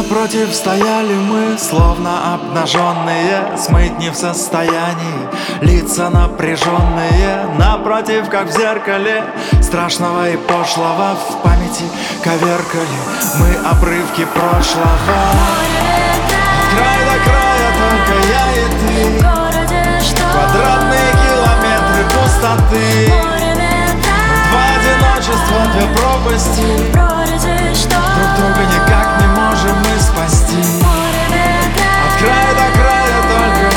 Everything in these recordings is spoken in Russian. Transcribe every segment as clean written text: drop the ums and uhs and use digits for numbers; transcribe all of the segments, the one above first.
напротив стояли мы, словно обнаженные, смыть не в состоянии, лица напряженные. Напротив, как в зеркале, страшного и пошлого в памяти коверкали мы обрывки прошлого. От края до края только я и ты, квадратные километры пустоты, два одиночества, две пропасти, друг друга никак не можем мы спасти. От края до края только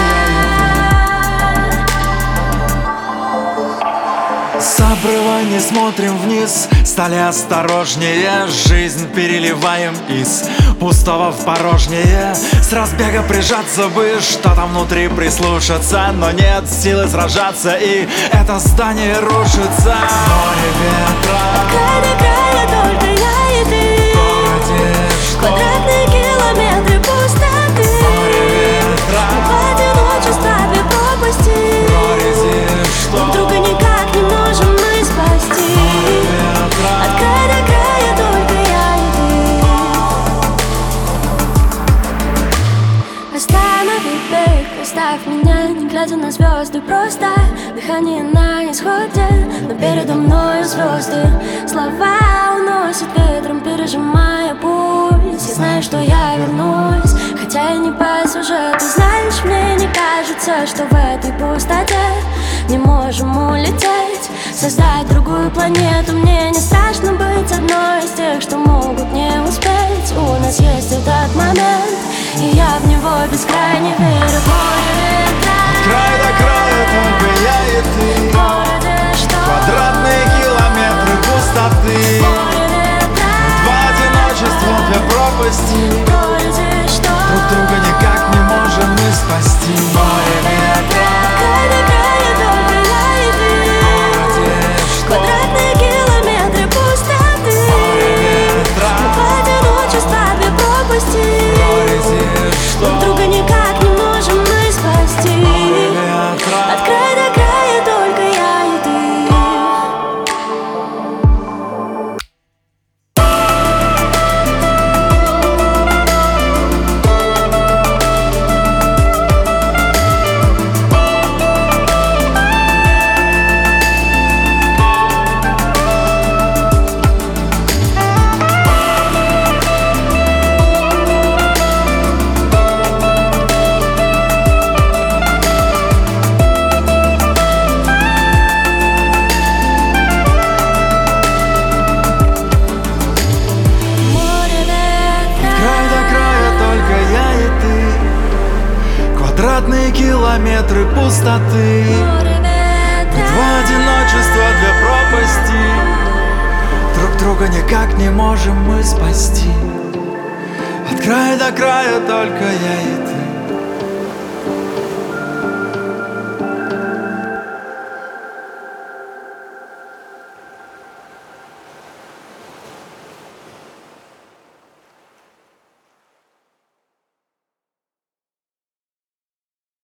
я и ты. С обрыва не смотрим вниз, стали осторожнее, жизнь переливаем из пустого в порожнее. С разбега прижаться бы, что-то внутри прислушаться, но нет силы сражаться, и это здание рушится. Море ветра, от края до края только я и ты, квадратные километры пустоты, два одиночества, две пропасти, друг друга никак не можем мы спасти. От края до края только я и ты. Останови бег, оставь меня, не глядя на звезды, просто дыхание на исходе, но передо мною звезды. Слова уносят ветром, пережимая пульс. Я знаю, что я вернусь, хотя я не по сюжету. Знаешь, мне не кажется, что в этой пустоте не можем улететь, создать другую планету. Мне не страшно быть одной из тех, что могут не успеть. У нас есть этот момент, и я в него бескрайне верю. В море ветра, от края до края только я и ты, квадратные километры пустоты, два одиночества, две пропасти, друг друга никак не можем мы спасти. Море ветра, от края до края только я и ты, квадратные километры пустоты, два одиночества, две пропасти, друг друга никак не можем мы спасти. От края до края только я и ты. квадратные километры пустоты, два одиночества, две пропасти, друг друга никак не можем мы спасти. От края до края только я и ты.